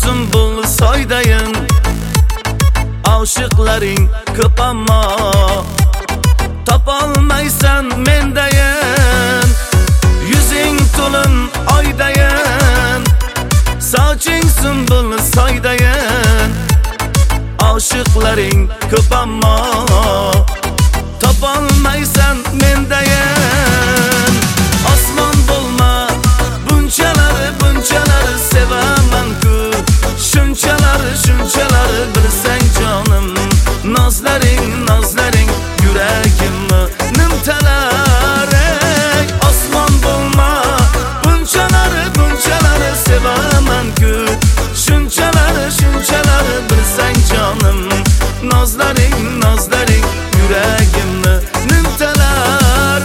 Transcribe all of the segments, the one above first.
sumbul soydayın. Aşıqlaring ko'p ammo topolmaysan mendayin. Yuzing to'lin oydayin, soching sumbul soydayin. Aşıqlaring ko'p ammo topolmaysan mendayin. Osmon bo'lma bunchalar sevaman-ku, shunchalar bilsang jonim. Nozlaring yuragimni nimtalar. Ey osmon bo'lma bunchalar sevaman-ku, shunchalar bilsang jonim. Nozlaring yuragimni nimtalar.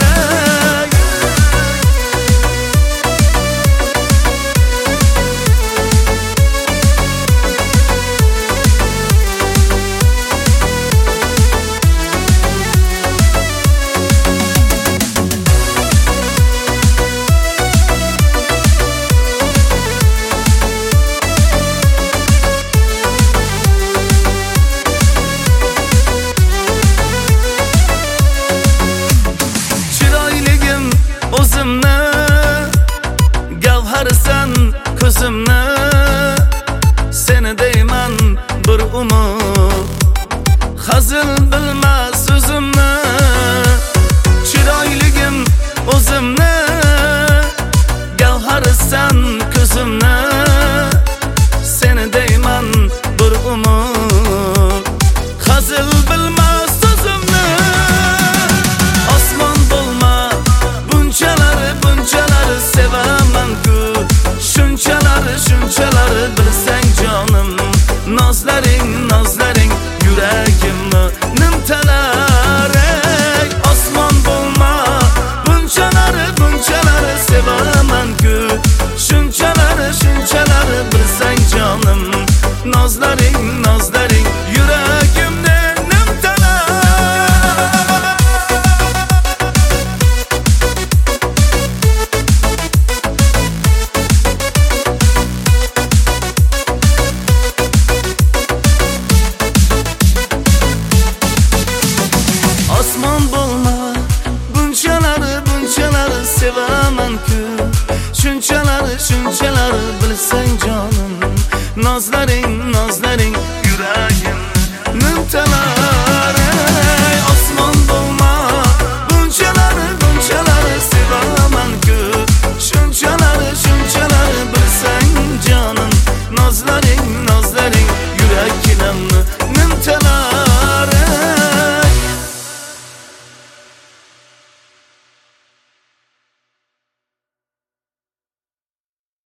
O'zimni gavharsan ko'zimni, seni deyman bir umr. Hazil bilmas o'zimni, chiroyligim o'zimni gavharsan ko'zimni, seni deyman bir umr. Hazil bilmas o'zimni. Osmon bo'lma bunchalar sevaman-ku, shunchalar bilsang jonim. Nozlaring yuragimni nimtalar. Ey osmon bo'lma bunchalar sevaman-ku, shunchalar bilsang jonim. Nozlaring yuragimni nimtalar. Osmon bo'lma bunchalar sevaman-ku, shunchalar bilsang jonim. Nozlaring yuragim nimtalar. Ey osmon bo'lma bunchalar sevaman-ku, shunchalar bilsang jonim. Nozlaring yuragimni